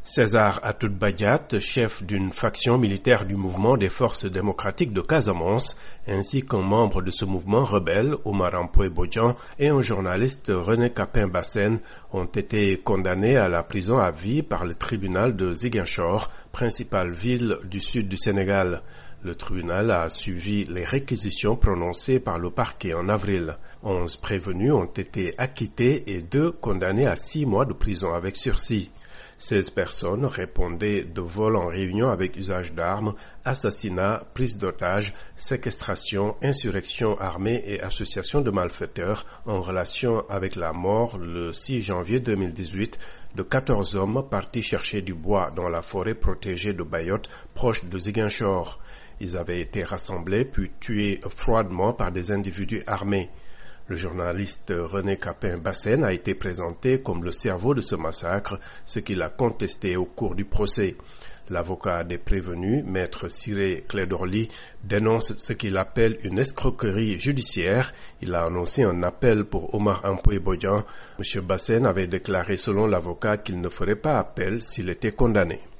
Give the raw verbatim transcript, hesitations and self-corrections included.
César Atoute-Badiate, chef d'une faction militaire du mouvement des forces démocratiques de Casamance, ainsi qu'un membre de ce mouvement rebelle, Omar Ampoé-Bodian, et un journaliste, René Capain-Bassène, ont été condamnés à la prison à vie par le tribunal de Ziguinchor, principale ville du sud du Sénégal. Le tribunal a suivi les réquisitions prononcées par le parquet en avril. Onze prévenus ont été acquittés et deux condamnés à six mois de prison avec sursis. seize personnes répondaient de vol en réunion avec usage d'armes, assassinat, prise d'otages, séquestration, insurrection armée et association de malfaiteurs en relation avec la mort le six janvier deux mille dix-huit de quatorze hommes partis chercher du bois dans la forêt protégée de Bayotte, proche de Ziguinchor. Ils avaient été rassemblés puis tués froidement par des individus armés. Le journaliste René Capain-Bassène a été présenté comme le cerveau de ce massacre, ce qu'il a contesté au cours du procès. L'avocat des prévenus, maître Ciré Clédorli, dénonce ce qu'il appelle une escroquerie judiciaire. Il a annoncé un appel pour Omar Ampoé-Bodian. M. Bassène avait déclaré selon l'avocat qu'il ne ferait pas appel s'il était condamné.